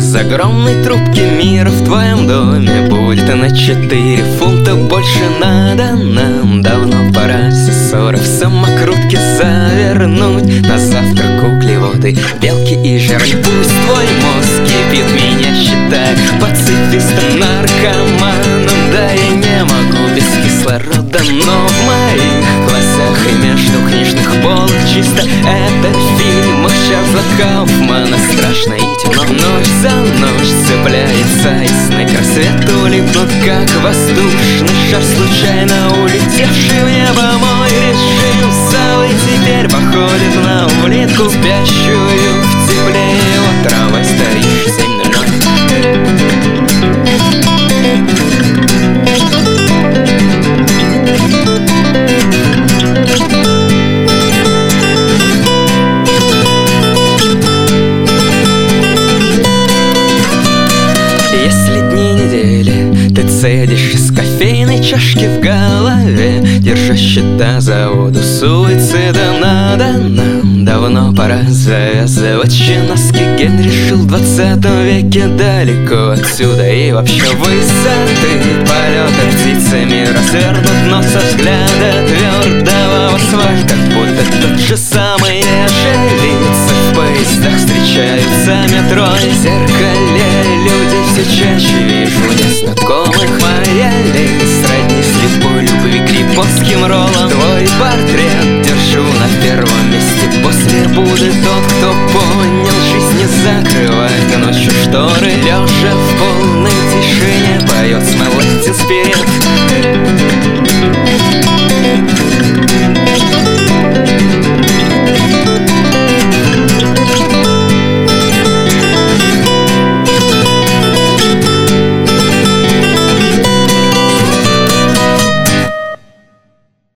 Из огромной трубки мира в твоем доме будет на 4 фунта больше надо нам. Давно пора все ссоры в самокрутке завернуть. На завтрак углеводы, белки и жиры. Пусть твой мозг кипит, меня считай пацифистом, наркоманом. Да я не могу без кислорода, но в моих глазах и между книжных полок чисто это фильм Чарльза Кауфмана. Страшно и темно, ночь за ночь цепляется, и сны к рассвету липнут, как воздушный шар, случайно улетевший в небо. Мой режим совы теперь походит на улитку, спящую в тепле его травой стоишь 7:00. Цедишь из кофейной чашки в голове, держа счета за воду суицида. Надо нам, давно пора завязывать чиновский ген. Решил в 20 веке далеко отсюда и вообще высоты полета птицами развернут, но со взгляда твердого в асфальт, как будто тот же самый оживится. В поездах встречаются метро и в зеркале люди все чаще вижу незнакомых. Моя лень сродни слепой любви к японским роллам. Твой портрет держу на первом месте, после Будды тот, кто понял жизнь не закрывает ночью шторы. Лежа в полной тишине поет Smell Like Teen Spirit.